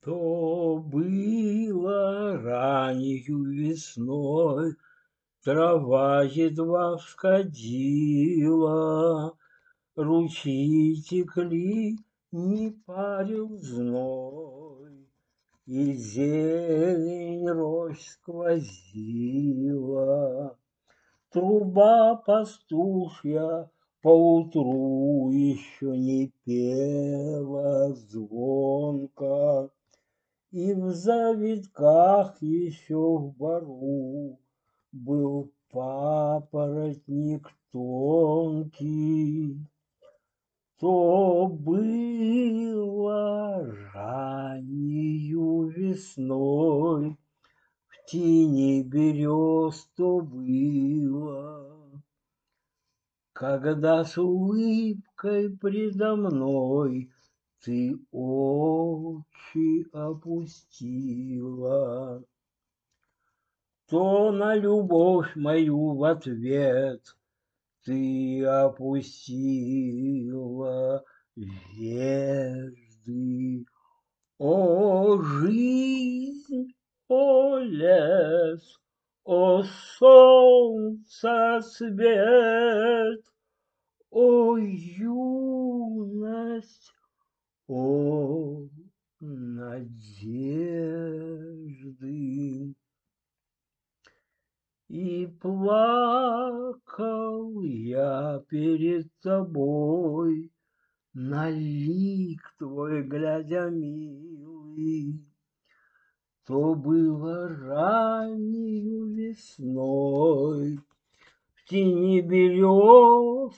То было раннею весной, трава едва всходила, ручьи текли, не парил зной, и зелень рощ сквозила. Труба пастушья поутру еще не пела звонко, и в завитках еще в бору был папоротник тонкий. То было раннею весной, в тени берез то было, когда с улыбкой предо мной ты очи опустила. То на любовь мою в ответ ты опустила вежды. О жизнь, о лес, о солнце свет, о юность, о надежды. И плакал я перед тобой, на лик твой глядя, милый. То было раннею весной, в тени берез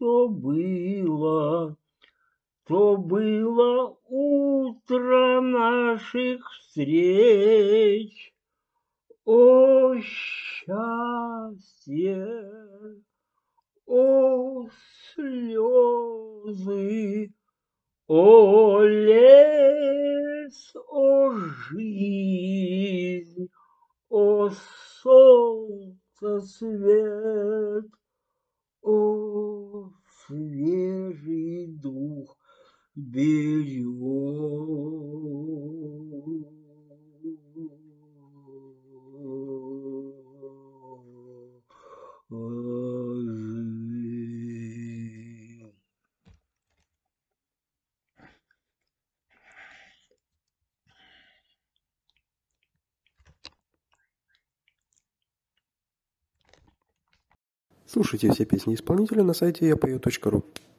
то было утро наших встреч. О счастье, о слезы, о лес, о жизнь, о солнце свет, о свежий дух берез. Слушайте все песни исполнителя на сайте yapою.ru.